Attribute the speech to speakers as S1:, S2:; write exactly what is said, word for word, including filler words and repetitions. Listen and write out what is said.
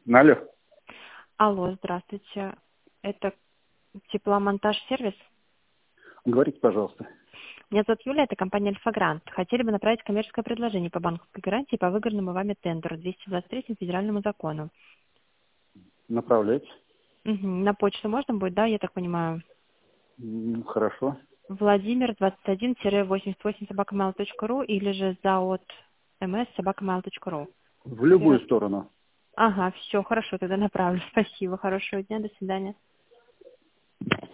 S1: Алло.
S2: Алло, здравствуйте. Это тепломонтаж-сервис?
S1: Говорите, пожалуйста.
S2: Меня зовут Юлия, это компания «Альфа-Грант». Хотели бы направить коммерческое предложение по банковской гарантии по выигранному вами тендеру двести двадцать третьему федеральному закону.
S1: Направляйте.
S2: Угу. На почту можно будет, да, я так понимаю?
S1: М, Хорошо.
S2: Владимир двадцать один восемьдесят восемь собака mail точка ру или же заот мс собака mail точка ру.
S1: В любую сторону.
S2: Ага, все, хорошо, тогда направлю. Спасибо, хорошего дня, до свидания.